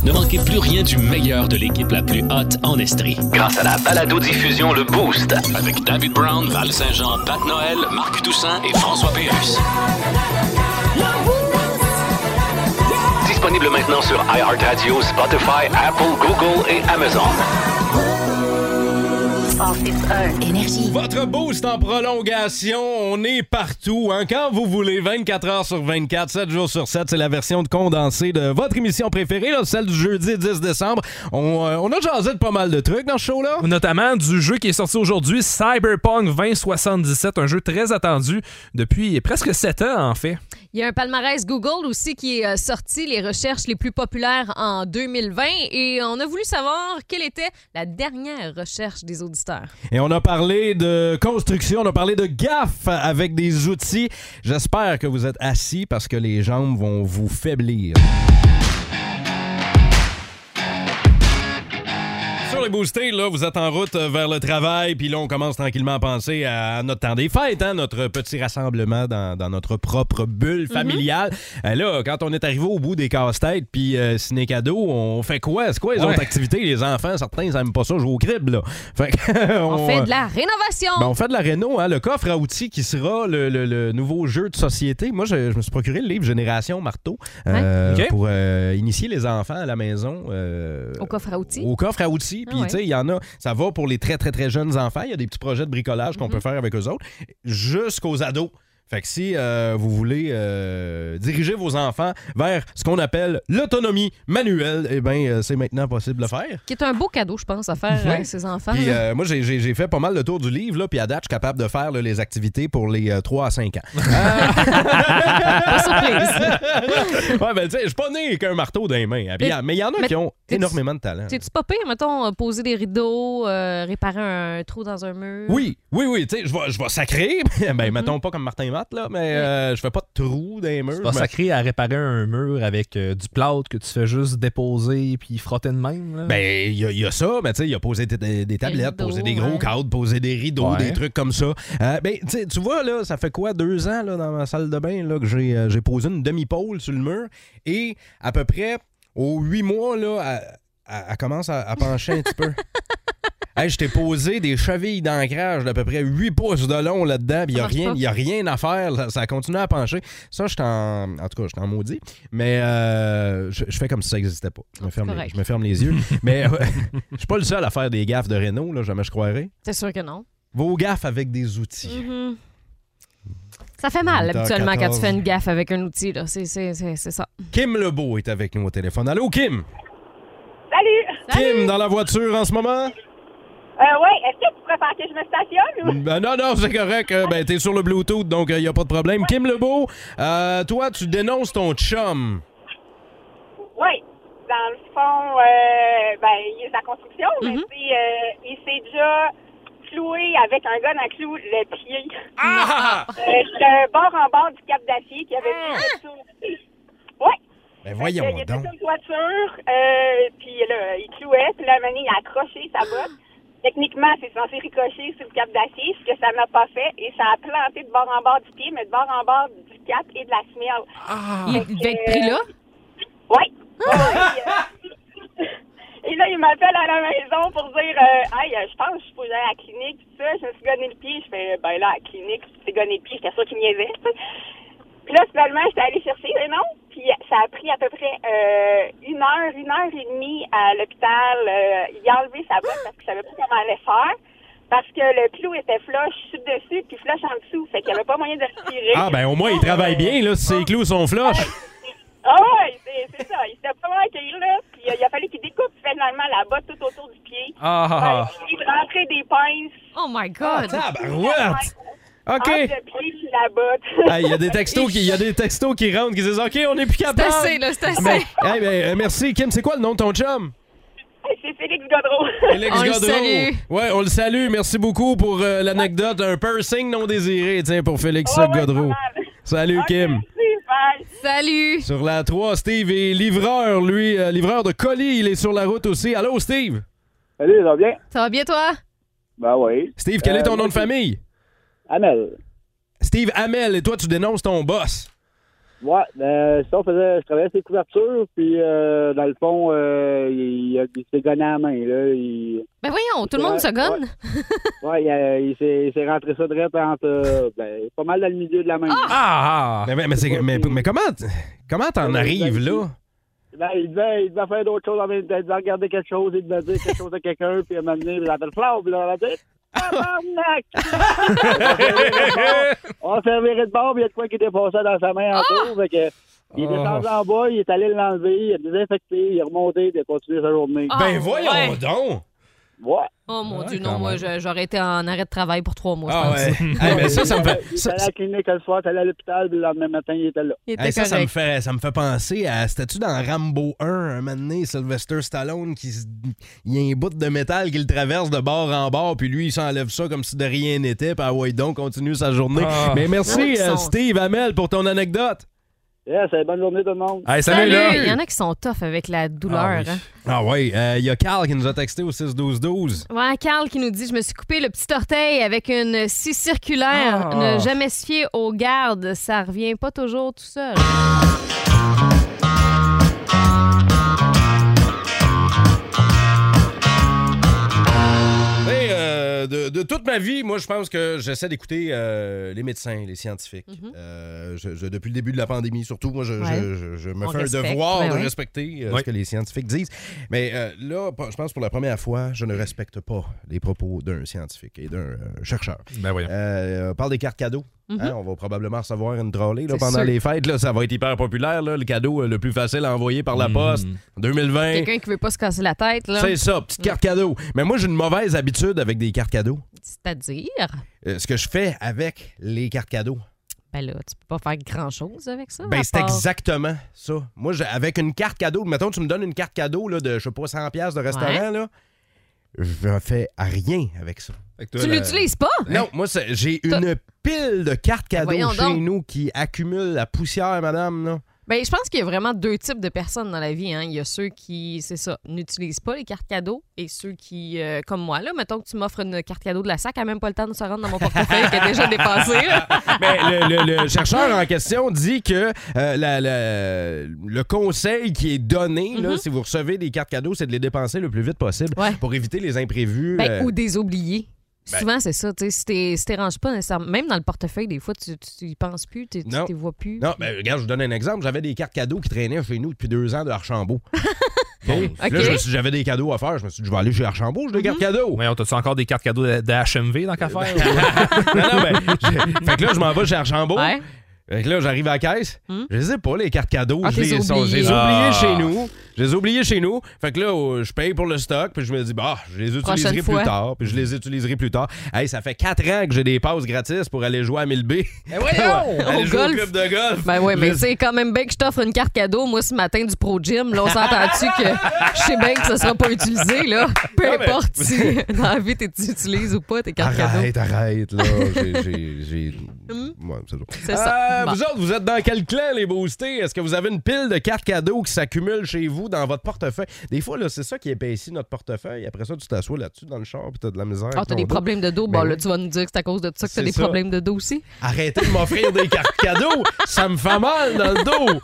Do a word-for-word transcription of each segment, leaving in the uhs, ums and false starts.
Ne manquez plus rien du meilleur de l'équipe la plus hot en Estrie. Grâce à la balado-diffusion Le Boost avec David Brown, Val Saint-Jean, Pat Noël, Marc Toussaint et François Pérusse. Disponible maintenant sur iHeartRadio, Spotify, Apple, Google et Amazon. Énergie. Votre boost en prolongation, on est partout, hein, quand vous voulez, vingt-quatre heures sur vingt-quatre, sept jours sur sept, c'est la version de condensée de votre émission préférée, là, celle du jeudi dix décembre. On, euh, on a jasé de pas mal de trucs dans ce show-là. Notamment du jeu qui est sorti aujourd'hui, Cyberpunk vingt soixante-dix-sept, un jeu très attendu depuis presque sept ans, en fait. Il y a un palmarès Google aussi qui est sorti, les recherches les plus populaires en deux mille vingt, et on a voulu savoir quelle était la dernière recherche des auditeurs. Et on a parlé de construction, on a parlé de gaffe avec des outils. J'espère que vous êtes assis parce que les jambes vont vous faiblir. Sur les boostés, là, vous êtes en route vers le travail, puis là, on commence tranquillement à penser à notre temps des fêtes, hein, notre petit rassemblement dans, dans notre propre bulle familiale. Mm-hmm. Euh, là, quand on est arrivé au bout des casse-têtes, puis euh, ciné-cadeau, on fait quoi? C'est quoi les ouais. autres activités? Les enfants, certains, ils n'aiment pas ça, jouer au crib, là. Fait que, on, on fait de la rénovation! Ben, on fait de la réno, hein, le coffre à outils qui sera le, le, le nouveau jeu de société. Moi, je, je me suis procuré le livre Génération Marteau euh, ouais. okay. pour euh, initier les enfants à la maison. Euh, au coffre à outils? Au coffre à outils. Puis, tu sais, il y en a, ça va pour les très, très, très jeunes enfants. Il y a des petits projets de bricolage qu'on mm-hmm. peut faire avec eux autres, jusqu'aux ados. Fait que si euh, vous voulez euh, diriger vos enfants vers ce qu'on appelle l'autonomie manuelle, eh bien, euh, c'est maintenant possible de le faire. Qui est un beau cadeau, je pense, à faire ouais. à ses enfants. Puis, euh, moi, j'ai, j'ai, j'ai fait pas mal le tour du livre, là, puis à date, je suis capable de faire là, les activités pour les euh, trois à cinq ans. Pas surprise. Ouais, ben, tu sais, je suis pas né avec un marteau dans les mains. Puis, mais il y en a mais, qui ont énormément de talent. T'es-tu pas pire, mettons, poser des rideaux, euh, réparer un trou dans un mur? Oui, oui, oui, tu sais, je vais, je vais sacrer. Ben, mm-hmm. mettons pas comme Martin Matt, là, mais euh, je fais pas de trous dans les murs. Tu vas sacrer à réparer un mur avec euh, du plâtre que tu fais juste déposer puis frotter de même, là. Ben, il y, y a ça, mais tu sais, il y a posé des, des, des tablettes, rideaux, poser des gros ouais. cadres, poser des rideaux, ouais. des trucs comme ça. Euh, ben, tu vois, là, ça fait quoi, deux ans, là, dans ma salle de bain, là, que j'ai, euh, j'ai posé une demi-pôle sur le mur, et à peu près, aux huit mois, là, elle, elle, elle commence à, à pencher un petit peu. Hey, je t'ai posé des chevilles d'ancrage d'à peu près huit pouces de long là-dedans, puis il n'y a rien, y a rien à faire, ça, ça a continué à pencher. Ça, je t'en... En tout cas, je t'en maudis, mais euh, je, je fais comme si ça n'existait pas. Je me, ferme les, je me ferme les yeux. Mais euh, je suis pas le seul à faire des gaffes de réno, là, jamais je croirais. C'est sûr que non. Vos gaffes avec des outils. Mm-hmm. Ça fait mal, habituellement, quatorze quand tu fais une gaffe avec un outil. Là. C'est, c'est, c'est, c'est ça. Kim Lebeau est avec nous au téléphone. Allô, Kim? Salut! Kim, Salut. Dans la voiture en ce moment? Euh, oui, est-ce que tu préfères que je me stationne? Ou... Ben non, non, c'est correct. Ben, t'es sur le Bluetooth, donc il euh, n'y a pas de problème. Kim Lebeau, euh, toi, tu dénonces ton chum. Oui. Dans le fond, euh, ben, il est de la construction, mm-hmm. mais c'est, euh, il s'est déjà cloué avec un gun à clous le pied. Ah! euh, le bord en bord du cap d'acier qui avait ah! fait ça. Oui. Ben voyons donc. Il était sur une voiture, euh, puis là, il clouait, puis là, il a accroché sa botte. Techniquement, c'est censé ricocher sur le cap d'acier, ce que ça n'a pas fait, et ça a planté de bord en bord du pied, mais de bord en bord du cap et de la semelle. Ah. Il devait être pris là? Oui. Ouais, et là, il m'appelle à la maison pour dire euh, hey, je pense que je suis posée à la clinique, tout ça, je me suis gonné le pied. Je fais, ben là, à la clinique, tu t'es gonné le pied, j'étais sûre qu'il niaisait. Puis là, finalement, j'étais allée chercher le nom, puis ça a pris à peu près euh, une heure, une heure et demie à l'hôpital. Euh, il a enlevé sa botte parce qu'il savait pas comment aller faire. Parce que le clou était flush sur dessus, puis flush en dessous. Fait qu'il n'y avait pas moyen de le tirer. Ah, ben au moins, il travaille bien, là, si ses clous sont flush. Ah ouais, c'est, c'est ça. Il s'était vraiment accueilli, là. Puis euh, il a fallu qu'il découpe finalement la botte tout autour du pied. Ah! Euh, il rentrait des pinces. Oh my God! Ah, tabarouette! OK. Entre le pied et la botte. Il y a des textos qui, y a des textos qui rentrent, qui disent OK, on n'est plus capable. C'est assez, là, c'est assez. Mais, hey, ben, euh, merci, Kim. C'est quoi le nom de ton chum? C'est Félix Godreau. Félix on Godreau. Le salue. Ouais, on le salue. Merci beaucoup pour euh, l'anecdote. Un piercing non désiré, tiens, pour Félix oh, Godreau. Ouais, Salut, okay, Kim. Merci, bye. Salut. Sur la trois, Steve est livreur, lui, euh, livreur de colis. Il est sur la route aussi. Allô, Steve? Salut, ça va bien? Ça va bien, toi? Ben oui. Steve, quel euh, est ton nom de famille? Amel. Steve Amel, et toi, tu dénonces ton boss. Ouais, ben, ça, on faisait, je travaillais ses couvertures, puis euh, dans le fond, euh, il, il, il s'est gonné à la main, là. Il, Ben voyons, tout le monde se gonne. Ouais, ouais il, a, il, s'est, il s'est rentré ça direct entre, euh, ben, pas mal dans le milieu de la main. Ah! ah. Mais, mais, mais, c'est, mais, mais comment, comment t'en Ouais, arrives ben, là? Ben, il devait, il devait faire d'autres choses, il devait regarder quelque chose, il devait dire quelque chose à quelqu'un, puis à un moment donné, il avait le flamme, puis là, on a dit tabarnak! On s'est viré de bord, puis il y a de quoi qui dépassait dans sa main en tour, fait que il est descendu en bas, il est allé l'enlever, il a désinfecté, il est remonté, il a continué sa journée. Ah, Ben voyons ouais. donc! Ouais. Oh mon Ouais, Dieu, quand non, moi, même. je- j'aurais été en arrêt de travail pour trois mois, je Ah pense. ouais. Hey, mais ça, ça me fait. Il était Ça, à la clinique le soir, il allé à l'hôpital, puis le lendemain matin, il était là. Il était hey, ça, ça me correct. fait, ça me fait penser à. C'était-tu dans Rambo un, un moment donné, Sylvester Stallone, qui se- il y a un bout de métal qui le traverse de bord en bord, puis lui, il s'enlève ça comme si de rien n'était, puis ah ouais, donc, continue sa journée. Ah. Mais merci, Il y en a qui euh, sont- Steve Hamel, pour ton anecdote. Yeah, c'est bonne journée tout le monde. Hey, Salut! salut, là! Il y en a qui sont tough avec la douleur. Ah oui. hein. Ah ouais, il y a Carl qui nous a texté au six douze douze. Ouais, Carl qui nous dit « Je me suis coupé le petit orteil avec une scie circulaire. Ah. Ne jamais se fier aux gardes. Ça revient pas toujours tout seul. » Hey, euh, de, de toute ma vie, moi, je pense que j'essaie d'écouter euh, les médecins, les scientifiques. Mhm. Euh, je- je- depuis le début de la pandémie, surtout, moi, je, Ouais. je- je- je me On fais respecte, un devoir ouais, de ouais. respecter euh, Ouais. ce que les scientifiques disent. Mais euh, là, je pense pour la première fois, je ne respecte pas les propos d'un scientifique et d'un euh, chercheur. Ben voyons. Euh, on parle des cartes cadeaux. Mhm. Hein, on va probablement recevoir une trolley là, C'est pendant sûr. les fêtes. Là, ça va être hyper populaire. Là, le cadeau euh, le plus facile à envoyer par la Mhm. poste en deux mille vingt. Quelqu'un qui veut pas se casser la tête, là. C'est ça, petite carte cadeau. Mais moi, j'ai une mauvaise habitude avec des cartes cadeaux. C'est-à-dire, Euh, ce que je fais avec les cartes cadeaux, ben là, tu peux pas faire grand-chose avec ça. ben à c'est part- exactement ça. Moi, j'ai- avec une carte cadeau, mettons, tu me donnes une carte cadeau là, de, je sais pas, cent dollars de restaurant, là, je ne fais rien avec ça. Fait que toi, Tu la- l'utilises pas? Non, moi, c'est- j'ai T'as- une pile de cartes cadeaux Voyons chez donc. nous qui accumulent la poussière, madame. Là. Ben, je pense qu'il y a vraiment deux types de personnes dans la vie. Hein. Il y a ceux qui, c'est ça, n'utilisent pas les cartes cadeaux et ceux qui, euh, comme moi, là, mettons que tu m'offres une carte cadeau de la sac, elle n'a même pas le temps de se rendre dans mon portefeuille qui est déjà dépassé. là. Mais le, le- le chercheur en question dit que euh, la- la- le conseil qui est donné, là, Mhm. si vous recevez des cartes cadeaux, c'est de les dépenser le plus vite possible Ouais. pour éviter les imprévus. Ben, euh, ou des oubliés. ben- Souvent, c'est ça. tu sais, Si t'es- si t'es ranges pas nécessairement, même dans le portefeuille, des fois, tu tu y penses plus, tu Non. t'y vois plus. Non, ben regarde, je vous donne un exemple. J'avais des cartes cadeaux qui traînaient chez nous depuis deux ans de Archambault. Bon, OK. Là, je me suis dit, j'avais des cadeaux à faire. Je me suis dit, je vais aller chez Archambault, j'ai des cartes cadeaux. Ouais, t'as-tu encore des cartes cadeaux de, de H M V dans qu'à faire? non, non, ben, je- fait que là, je m'en vais chez Archambault. Ouais. Fait que là, j'arrive à la caisse. Hmm. Je les ai pas, les cartes cadeaux. Ah, je t'es les sont- je les ai oublié. oubliées Ah. chez nous. Je les ai oubliées chez nous. Fait que là, euh, je paye pour le stock. Puis je me dis, bah, je les utiliserai Prochaine plus fois. tard. Puis je les utiliserai plus tard. Hey, ça fait quatre ans que j'ai des passes gratis pour aller jouer à mille B. Ben voyons! aller Au jouer golf. au club de golf. Ben oui, mais Je- c'est quand même bien que je t'offre une carte cadeau, moi, ce matin, du Pro Gym. Là, on s'entend-tu que je sais bien que ça sera pas utilisé, là? Peu Non, mais- importe si dans la vie, tu utilises ou pas tes cartes cadeaux. Arrête, arrête, là. J'ai. j'ai- j'ai- Hmm. Ouais, c'est ça. C'est ça. Euh, Bon. Vous autres, vous êtes dans quel clan, les boostés? Est-ce que vous avez une pile de cartes cadeaux qui s'accumulent chez vous dans votre portefeuille? Des fois, là, c'est ça qui épaissit notre portefeuille. Après ça, tu t'assois là-dessus dans le char puis t'as de la misère. Ah, avec t'as ton des dos. problèmes de dos. Ben Bon, là, oui. tu vas nous dire que c'est à cause de ça que t'as C'est des ça. problèmes de dos aussi. Arrêtez de m'offrir des cartes cadeaux! Ça me fait mal dans le dos!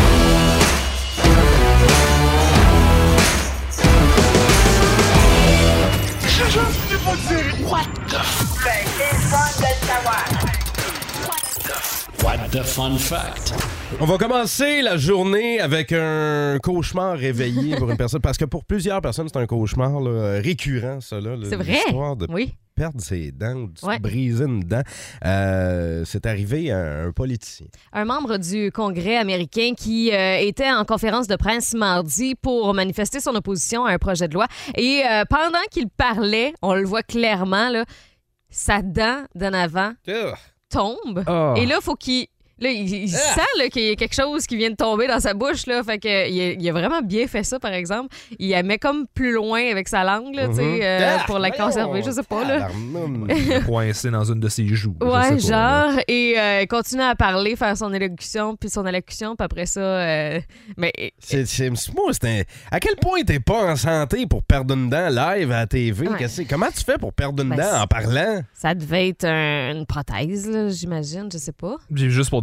What the fun fact? On va commencer la journée avec un cauchemar réveillé pour une personne. Parce que pour plusieurs personnes, c'est un cauchemar là, récurrent, ça. Là, C'est vrai? l'histoire de Oui. perdre ses dents ou de se Ouais. briser une dent. Euh, c'est arrivé à un politicien. Un membre du Congrès américain qui euh, était en conférence de presse mardi pour manifester son opposition à un projet de loi. Et euh, pendant qu'il parlait, on le voit clairement, là, sa dent d'en avant tombe. Ah. Et là, faut qu'il. Là, il, il sent là, qu'il y a quelque chose qui vient de tomber dans sa bouche. Là, fait que, il, a, il a vraiment bien fait ça, par exemple. Il la met comme plus loin avec sa langue là, tu sais, Mhm. euh, Ah, pour la voyons, conserver. Je sais pas. Là. tabarnoume. Coincé dans une de ses joues. je Ouais, sais pas, là. genre. Et euh, il continue à parler, faire son élocution, puis son allocution, puis après ça. euh, mais C'est, c'est, moi, c'est un- À quel point t'es pas en santé pour perdre une dent live à la T V? Ouais. Qu'est-ce que- Comment tu fais pour perdre une Ben, dent c'est- en parlant? ça devait être un- une prothèse, là, j'imagine. Je sais pas. Puis juste pour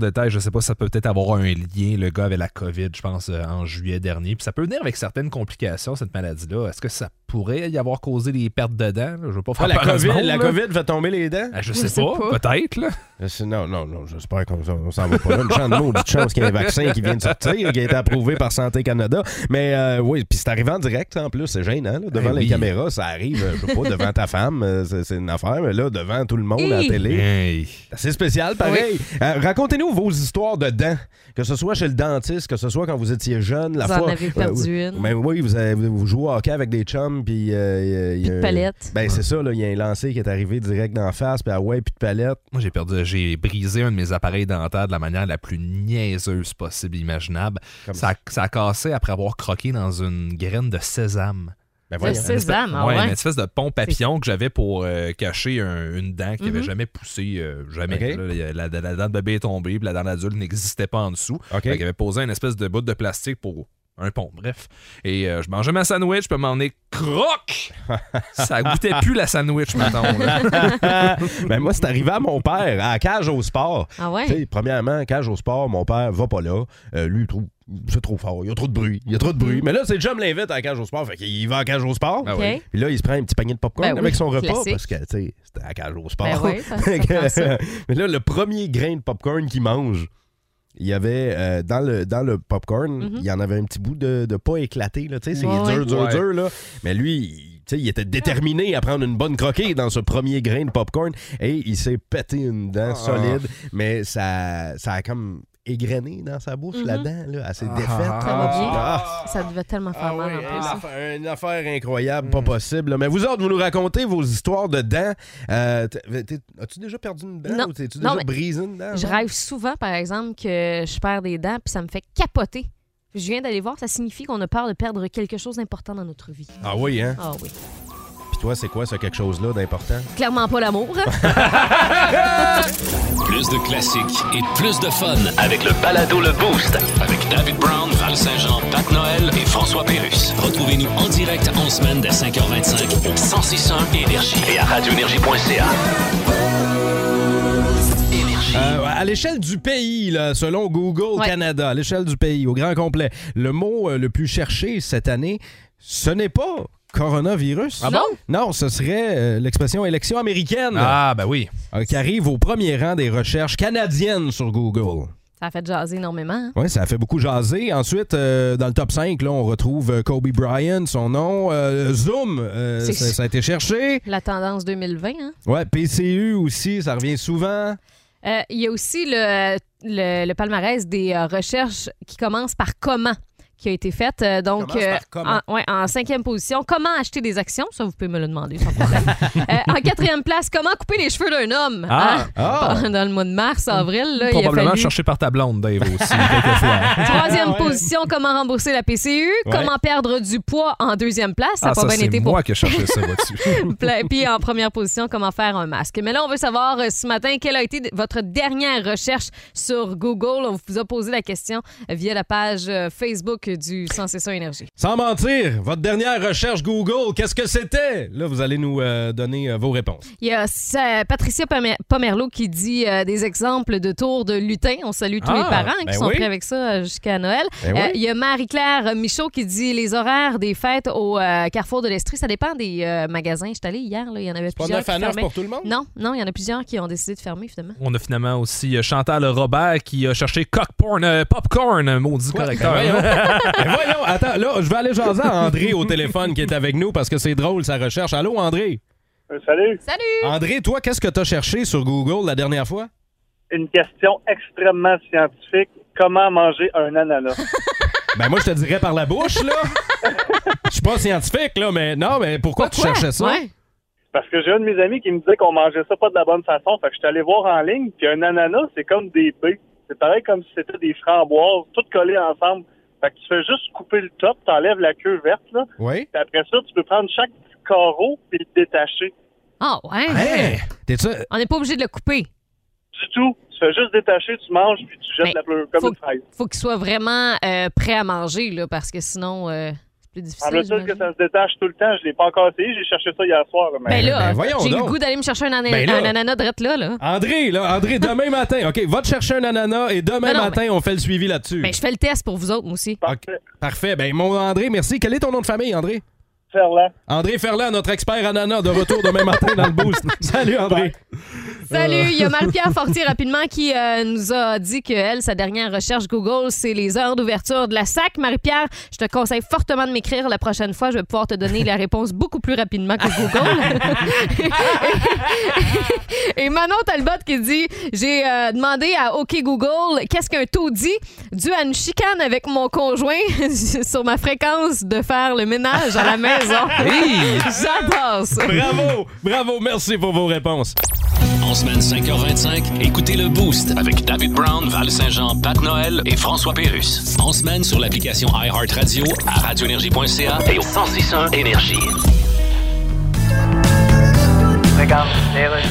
détail, je sais pas, ça peut peut-être avoir un lien. Le gars avait la COVID, je pense, euh, en juillet dernier. Puis ça peut venir avec certaines complications, cette maladie-là. Est-ce que ça pourrait y avoir causé des pertes de dents? Je veux pas faire Ah, la peur à ce COVID, monde, la là. COVID fait tomber les dents? Ah, je Je sais, sais pas, pas. peut-être. Là. C'est- Non, non, non, j'espère qu'on on s'en va pas là. Une chance de maudite chance qu'il y ait un vaccin qui vient de sortir, qui a été approuvé par Santé Canada. Mais euh, oui, puis c'est arrivé en direct en plus, c'est gênant. Là. Devant Eh les oui. caméras, ça arrive, euh, je sais pas, devant ta femme, euh, c'est, c'est une affaire, mais là, devant tout le monde à la Hi! télé. Hey. C'est assez spécial, pareil. Euh, racontez-nous vos histoires de dents, que ce soit chez le dentiste, que ce soit quand vous étiez jeune. La Vous en fois, avez perdu une. Ben oui, vous, avez, vous jouez au hockey avec des chums, puis euh, il y a Puis de un- palette. Ben c'est ça, il y a un lancer qui est arrivé direct d'en face, puis ah ouais, puis de palette. Moi, j'ai perdu, j'ai brisé un de mes appareils dentaires de la manière la plus niaiseuse possible, imaginable. Comme Ça, ça a cassé après avoir croqué dans une graine de sésame. Ben De voyons. sésame, ah ouais, ouais. une espèce de pont papillon que j'avais pour euh, cacher un- une dent qui n'avait Mhm. jamais poussé, euh, jamais. Ok. Là, la, la- la dent de bébé est tombée, puis la dent d'adulte n'existait pas en dessous. OK. Fait qu'il avait posé une espèce de bout de plastique pour un pont, bref. Et euh, je mangeais ma sandwich, puis à un moment donné, croc! Ça goûtait plus la sandwich, mettons. là. Ben moi, c'est arrivé à mon père, à la cage au sport. Ah ouais? Tu sais, premièrement, cage au sport, mon père va pas là. Euh, lui, il trouve c'est trop fort. Il y a trop de bruit. Il y a trop de bruit. Mais là, c'est le chum l'invite à la cage au sport. Fait qu'il va à la cage au sport. Ah OK. oui. Puis là, il se prend un petit panier de popcorn Ben oui, avec son repas classique. parce que, tu sais, c'était à la cage au sport. Ben oui, ça- ça Fait que, prend ça. mais là, le premier grain de popcorn qu'il mange, il y avait euh, dans le dans le popcorn, Mhm. il y en avait un petit bout de, de pas éclaté. Là, tu sais, c'est Ouais, dur, ouais. dur, Ouais. dur. Là. Mais lui, il, tu sais, il était déterminé à prendre une bonne croquée dans ce premier grain de popcorn et il s'est pété une dent Ah. solide, mais ça, ça a comme égrené dans sa bouche, Mhm. la dent. Là, elle s'est Ah. défaite. Ça va bien? Ah. Ça devait tellement faire Ah mal oui, en une plus. hein. affaire, une affaire incroyable, pas possible. là. Mais vous autres, vous nous racontez vos histoires de dents. Euh, t'es- t'es- as-tu déjà perdu une dent Non. ou t'es-tu Non, déjà mais brisé une dent? Je genre? rêve souvent, par exemple, que je perds des dents, puis ça me fait capoter. Je viens d'aller voir, ça signifie qu'on a peur de perdre quelque chose d'important dans notre vie. Ah oui, hein? Ah oui. Puis toi, c'est quoi, ce quelque chose-là d'important? Clairement pas l'amour. hein? Plus de classiques et plus de fun avec le balado Le Boost avec David Brown, Val Saint-Jean, Pat Noël et François Pérusse. Retrouvez-nous en direct en semaine dès cinq heures vingt-cinq au cent six point un Énergie et à radioénergie point c a. Énergie. Euh, à l'échelle du pays, là, selon Google Ouais. Canada, à l'échelle du pays, au grand complet, le mot euh, le plus cherché cette année, ce n'est pas coronavirus. Ah bon? Non, ce serait euh, l'expression élection américaine Ah, ben oui. euh, qui arrive au premier rang des recherches canadiennes sur Google. Ça a fait jaser énormément. hein? Oui, ça a fait beaucoup jaser. Ensuite, euh, dans le top cinq, là, on retrouve euh, Kobe Bryant, son nom. Euh, Zoom, euh, C'est- ça, ça a été cherché. La tendance deux mille vingt. Hein? Ouais, P C U aussi, ça revient souvent. Euh, Il y a aussi le, le, le palmarès des euh, recherches qui commencent par comment qui a été faite. Euh, donc, Commence par comment? en, ouais, en cinquième position, comment acheter des actions? Ça, vous pouvez me le demander sans problème. Euh, en quatrième place, comment couper les cheveux d'un homme? Ah! Hein? Ah! Dans le mois de mars, avril, là, il a Probablement fallu... cherché par ta blonde, Dave, aussi, quelquefois. Troisième Ouais. position, comment rembourser la P C U? Ouais. Comment perdre du poids en deuxième place? Ça n'a Ah, pas ça, bien c'est été pour moi qui ai cherché ça, vois-tu. Pla- Puis en première position, comment faire un masque. Mais là, on veut savoir euh, ce matin quelle a été d- votre dernière recherche sur Google. On vous a posé la question euh, via la page euh, Facebook du cent six point un Énergie. Sans mentir, votre dernière recherche Google, qu'est-ce que c'était? Là, vous allez nous euh, donner euh, vos réponses. Il y a euh, Patricia Pomer- Pomerleau qui dit euh, des exemples de tours de lutin. On salue tous Ah, les parents qui ben sont oui. prêts avec ça euh, jusqu'à Noël. Ben Euh, oui. Il y a Marie-Claire Michaud qui dit les horaires des fêtes au euh, Carrefour de l'Estrie. Ça dépend des euh, magasins. Je suis allée hier, là, il y en avait Pas plusieurs neuf qui à neuf fermaient. pour tout le monde? Non, non, il y en a plusieurs qui ont décidé de fermer, finalement. On a finalement aussi euh, Chantal Robert qui a cherché cockporn, euh, popcorn, un maudit Quoi? correcteur. Ben voyons. Ben voyons, attends, là, je vais aller jaser à André au téléphone qui est avec nous parce que c'est drôle sa recherche. Allô, André? Euh, salut. Salut! André, toi, qu'est-ce que tu as cherché sur Google la dernière fois? Une question extrêmement scientifique. Comment manger un ananas? Ben moi, je te dirais par la bouche, là. Je suis pas scientifique, là, mais non, mais pourquoi, tu cherchais ça? Ouais. Parce que j'ai un de mes amis qui me disait qu'on mangeait ça pas de la bonne façon. Fait que je suis allé voir en ligne, puis un ananas, c'est comme des baies. C'est pareil comme si c'était des framboises, toutes collées ensemble. Fait que tu fais juste couper le top, t'enlèves la queue verte, là. Oui? Puis après ça, tu peux prendre chaque petit carreau puis le détacher. Ah, ouais. Hey! T'es-tu... On n'est pas obligé de le couper. Du tout. Tu fais juste détacher, tu manges, puis tu jettes Mais la pleure comme faut- une fraise. Faut qu'il soit vraiment euh, prêt à manger, là, parce que sinon, euh, c'est plus difficile. Semble-t-il que ça se détache tout le temps. Je l'ai pas encore essayé. J'ai cherché ça hier soir. Là, mais... Ben là, Ben, voyons j'ai donc. le goût d'aller me chercher un, ana- Ben là. un ananas drette là, là. André, là, André, demain matin. OK, va te chercher un ananas et demain Non, non, matin, on fait le suivi là-dessus. Ben, je fais le test pour vous autres, moi aussi. Parfait. OK, parfait. Ben, mon André, merci. Quel est ton nom de famille, André? Ferland. André Ferland, notre expert ananas, de retour demain matin dans le boost. Salut, André. Salut, il y a Marie-Pierre Fortier rapidement qui euh, nous a dit que elle, sa dernière recherche Google, c'est les heures d'ouverture de la S A C. Marie-Pierre, je te conseille fortement de m'écrire la prochaine fois. Je vais pouvoir te donner la réponse beaucoup plus rapidement que Google. Et Manon Talbot qui dit, j'ai euh, demandé à OK Google, qu'est-ce qu'un taudis dû à une chicane avec mon conjoint sur ma fréquence de faire le ménage à la maison. Hey! J'adore ça. Bravo, bravo, merci pour vos réponses. En semaine cinq heures vingt-cinq, écoutez le Boost avec David Brown, Val Saint-Jean, Pat Noël et François Pérusse. En semaine sur l'application iHeartRadio, à radio énergie point c a et au cent six point un Énergie. Regarde, les rues.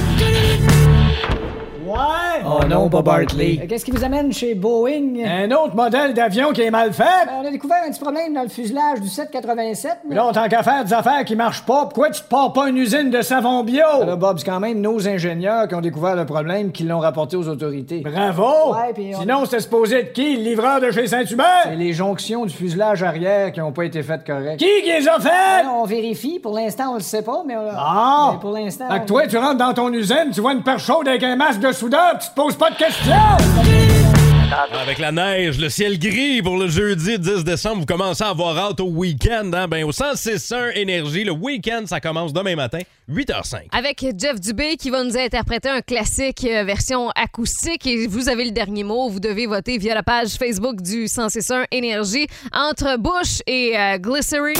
Ouais! Oh non, pas Bartley. Euh, Qu'est-ce qui vous amène chez Boeing? Un autre modèle d'avion qui est mal fait? Ben, on a découvert un petit problème dans le fuselage du sept quatre-vingt-sept. Mais... Là, tant qu'à faire des affaires qui marchent pas, pourquoi tu te pars pas une usine de savon bio? Là, Bob, c'est quand même nos ingénieurs qui ont découvert le problème qui l'ont rapporté aux autorités. Bravo! Ouais, puis on- Sinon, c'était supposé être qui, le livreur de chez C'est Saint-Hubert? les jonctions du fuselage arrière qui n'ont pas été faites correctes. Qui qui les a Ben, fait? on vérifie. Pour l'instant, on le sait pas, mais on l'a- Ah! mais pour l'instant... Fait que toi, tu rentres dans ton usine, tu vois une perche chaude avec un masque de soudeur, pis tu te poses pas de questions! Avec la neige, le ciel gris pour le jeudi dix décembre, vous commencez à avoir hâte au week-end. Hein? Ben, au cent six point un Énergie, le week-end, ça commence demain matin, huit heures cinq. Avec Jeff Dubé qui va nous interpréter un classique euh, version acoustique et vous avez le dernier mot. Vous devez voter via la page Facebook du cent six point un Énergie entre Bush et euh, Glycerine.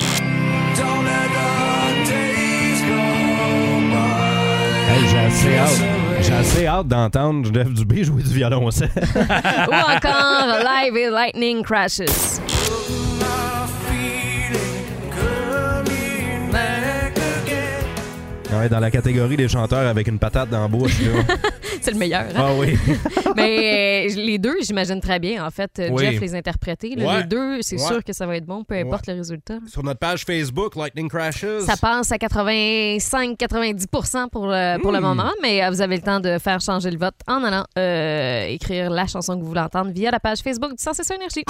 Hey, j'ai assez hâte. J'ai assez hâte d'entendre Jeff Dubé jouer du violoncelle. Ou encore Live et Lightning Crashes. Ouais, dans la catégorie des chanteurs avec une patate dans la bouche. Là. C'est le meilleur, hein? Ah oui. Mais euh, les deux, j'imagine très bien, en fait, euh, Oui. Jeff les interpréter. là, Ouais. Les deux, c'est Ouais. sûr que ça va être bon, peu importe le résultat. Sur notre page Facebook, Lightning Crashes. Ça passe à quatre-vingt-cinq à quatre-vingt-dix pour cent pour le, pour le Mm. moment, mais euh, vous avez le temps de faire changer le vote en allant euh, écrire la chanson que vous voulez entendre via la page Facebook du cent six point un Énergie.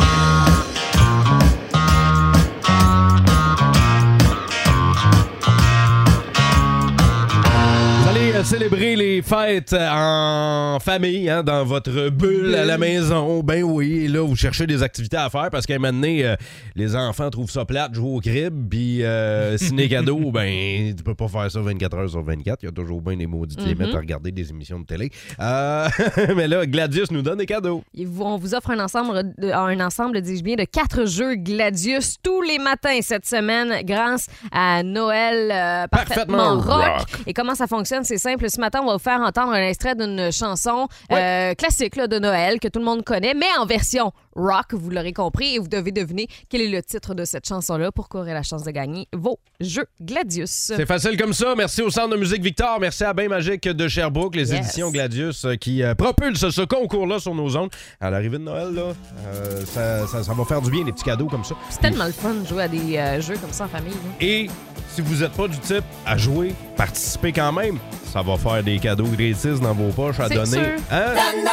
Vous allez euh, célébrer les fêtes euh, en famille, hein, dans votre bulle à la maison. Ben oui, et là, vous cherchez des activités à faire parce qu'à un moment donné, euh, les enfants trouvent ça plate, jouer au crib, puis euh, ciné cadeau, ben, tu peux pas faire ça vingt-quatre heures sur vingt-quatre. Il y a toujours bien des maudites Mhm. limites à regarder des émissions de télé. Euh, mais là, Gladius nous donne des cadeaux. Et vous- On vous offre un ensemble, de, un ensemble, dis-je bien, de quatre jeux Gladius tous les matins cette semaine grâce à Noël euh, parfaitement, Parfaitement rock. rock. Et comment ça fonctionne? C'est simple. Ce matin, on va vous faire entendre un extrait d'une chanson euh, classique là, de Noël que tout le monde connaît, mais en version rock, vous l'aurez compris. Et vous devez deviner quel est le titre de cette chanson-là pour courir la chance de gagner vos jeux Gladius. C'est facile comme ça. Merci au Centre de musique Victor. Merci à Bain Magique de Sherbrooke, les Yes. éditions Gladius euh, qui euh, propulsent ce concours-là sur nos ondes. À l'arrivée de Noël, là, euh, ça, ça- ça va faire du bien, les petits cadeaux comme ça. C'est tellement le fun de jouer à des euh, jeux comme ça en famille. là. Et si vous n'êtes pas du type à jouer, participez quand même. Ça va faire des cadeaux gratis dans vos poches à C'est donner. sûr. Hein?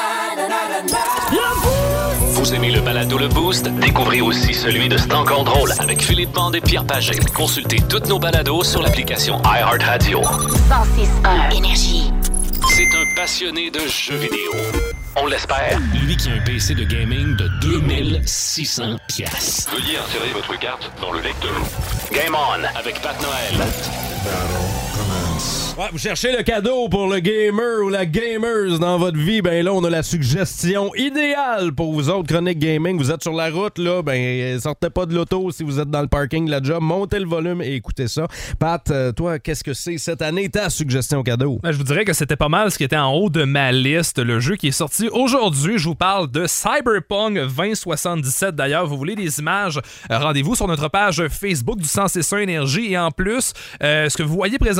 Vous aimez le balado Le Boost? Découvrez aussi celui de C'est encore drôle avec Philippe Bande et Pierre Pagé. Consultez toutes nos balados sur l'application iHeartRadio. cent six point un Énergie. C'est un passionné de jeux vidéo. On l'espère. Lui qui a un P C de gaming de deux mille six cents piastres. Veuillez insérer votre carte dans le lecteur. Game On avec Pat Noël. Ouais, vous cherchez le cadeau pour le gamer ou la gamers dans votre vie, ben là, on a la suggestion idéale pour vous autres chroniques gaming. Vous êtes sur la route, là, ben sortez pas de l'auto si vous êtes dans le parking de la job. Montez le volume et écoutez ça. Pat, euh, toi, qu'est-ce que c'est cette année ta suggestion cadeau? Ben, je vous dirais que c'était pas mal ce qui était en haut de ma liste. Le jeu qui est sorti aujourd'hui, je vous parle de Cyberpunk vingt soixante-dix-sept. D'ailleurs, vous voulez des images, euh, rendez-vous sur notre page Facebook du cent six point un Énergie. Et en plus, euh, ce que vous voyez présentement,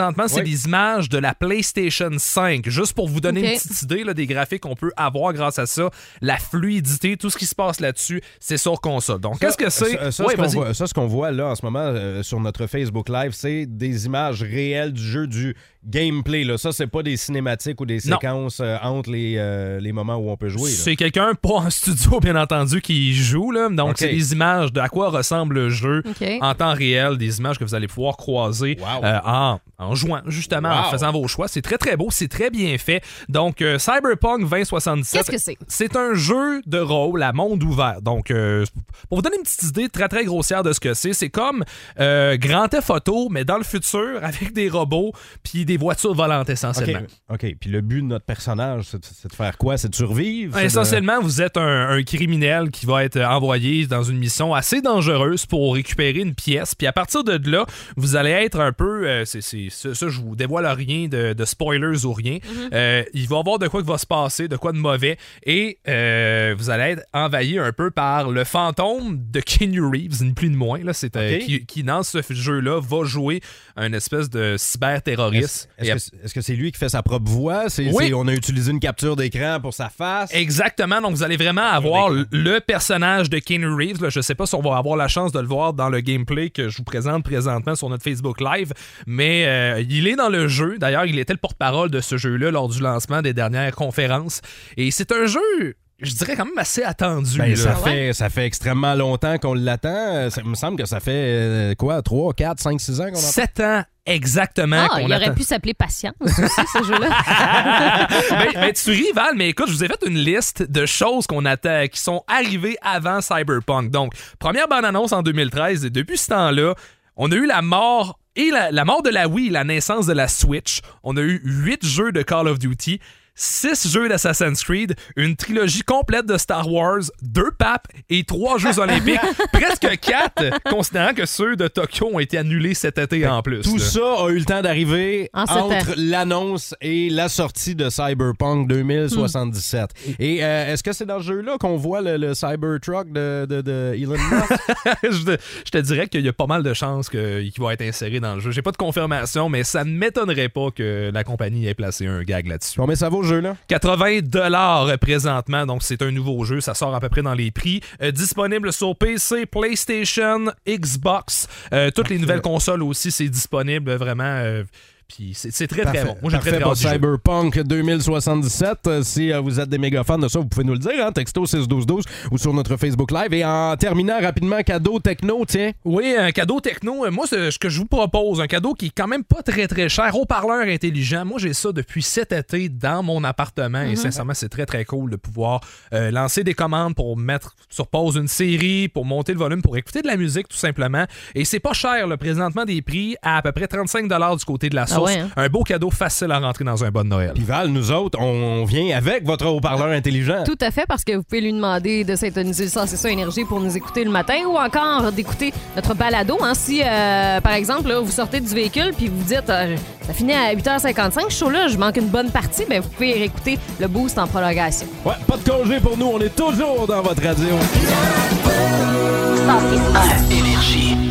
présentement, c'est Oui. des images de la PlayStation cinq. Juste pour vous donner Okay. une petite idée là, des graphiques qu'on peut avoir grâce à ça, la fluidité, tout ce qui se passe là-dessus, c'est sur console. Donc, qu'est-ce que c'est? Ça, ça, Ouais, ce qu'on vas-y. voit, ça, ce qu'on voit là en ce moment euh, sur notre Facebook Live, c'est des images réelles du jeu, du gameplay. Là. Ça, c'est pas des cinématiques ou des Non. séquences euh, entre les, euh, les moments où on peut jouer. là. C'est quelqu'un, pas en studio, bien entendu, qui joue. Là. Donc, OK. c'est des images de à quoi ressemble le jeu OK. en temps réel, des images que vous allez pouvoir croiser Wow. euh, en, en jouant, justement, en Wow. faisant vos choix. C'est très, très beau, c'est très bien fait. Donc, euh, Cyberpunk vingt soixante-dix-sept, Qu'est-ce que c'est? c'est un jeu de rôle à monde ouvert. Donc, euh, pour vous donner une petite idée très, très grossière de ce que c'est, c'est comme euh, Grand Theft Auto, mais dans le futur, avec des robots puis des voitures volantes essentiellement. OK. OK. Puis le but de notre personnage, c'est, c'est de faire quoi? C'est de survivre? C'est de- Essentiellement, vous êtes un, un criminel qui va être envoyé dans une mission assez dangereuse pour récupérer une pièce. Puis à partir de là, vous allez être un peu... euh, c'est, c'est, ça, ça, je vous dévoile rien de, de spoilers ou rien. Euh, il va y avoir de quoi qui va se passer, de quoi de mauvais. Et euh, vous allez être envahi un peu par le fantôme de Keanu Reeves, ni plus ni moins. Là, c'est, euh, OK. qui, qui, dans ce jeu-là, va jouer un espèce de cyber-terroriste. Est-ce, est-ce Et- que, c'est- est-ce que c'est lui qui fait sa propre voix? C'est, Oui. c'est- on a utilisé une capture d'écran pour sa face? Exactement, donc vous allez vraiment avoir le, le personnage de Keanu Reeves. Là, je sais pas si on va avoir la chance de le voir dans le gameplay que je vous présente présentement sur notre Facebook Live, mais euh, il est dans le jeu. D'ailleurs, il était le porte-parole de ce jeu-là lors du lancement des dernières conférences. Et c'est un jeu, je dirais quand même assez attendu. Ben, là. ça, fait, ça fait extrêmement longtemps qu'on l'attend. Euh, Ça me semble que ça fait euh, quoi, trois, quatre, cinq, six ans qu'on attend? Sept ans exactement Ah, qu'on il aurait attend. pu s'appeler Patience aussi, ce jeu-là. ben, ben, tu ris, Val, mais écoute, je vous ai fait une liste de choses qu'on attend, qui sont arrivées avant Cyberpunk. Donc, première bande-annonce en deux mille treize, et depuis ce temps-là, on a eu la mort et la, la mort de la Wii, la naissance de la Switch. On a eu huit jeux de Call of Duty, six jeux d'Assassin's Creed, une trilogie complète de Star Wars, deux papes et trois Jeux olympiques. Presque quatre, considérant que ceux de Tokyo ont été annulés cet été en plus. Tout là. ça a eu le temps d'arriver En sept entre ans. l'annonce et la sortie de Cyberpunk deux mille soixante-dix-sept. Et euh, est-ce que c'est dans ce jeu-là qu'on voit le, le Cybertruck de, de, de Elon Musk? je, te, je te dirais qu'il y a pas mal de chances que- qu'il va être inséré dans le jeu. J'ai pas de confirmation, mais ça ne m'étonnerait pas que la compagnie ait placé un gag là-dessus. Combien ça vaut ce jeu-là? quatre-vingts dollars présentement, donc c'est un nouveau jeu, ça sort à peu près dans les prix. Euh, disponible sur P C, PlayStation, Xbox, euh, toutes les nouvelles consoles aussi, c'est disponible vraiment. euh, Puis c'est, c'est très, très Parfait. bon. Moi, j'ai très, Parfait très pour hâte d'y jouer. Cyberpunk deux mille soixante-dix-sept. Euh, si euh, vous êtes des méga fans de ça, vous pouvez nous le dire, hein, texto six douze douze ou sur notre Facebook Live. Et en terminant rapidement, cadeau techno, tiens. Oui, un cadeau techno. Euh, Moi, c'est ce que je vous propose, un cadeau qui est quand même pas très, très cher. Haut-parleur intelligent. Moi, j'ai ça depuis cet été dans mon appartement et sincèrement, c'est très, très cool de pouvoir euh, lancer des commandes pour mettre sur pause une série, pour monter le volume, pour écouter de la musique, tout simplement. Et c'est pas cher, là, présentement, des prix à à peu près trente-cinq dollars du côté de la Ah source. ouais, hein? Un beau cadeau facile à rentrer dans un bon Noël. Puis Val, nous autres, on vient avec votre haut-parleur intelligent. Tout à fait, parce que vous pouvez lui demander de s'intoniser le cent six énergie pour nous écouter le matin ou encore d'écouter notre balado. Hein, si, euh, par exemple, là, vous sortez du véhicule puis vous dites euh, ça finit à huit heures cinquante-cinq, ce show-là, je manque une bonne partie, ben, vous pouvez réécouter le boost en prolongation. Ouais, pas de congé pour nous, on est toujours dans votre radio. cent six point un. Énergie.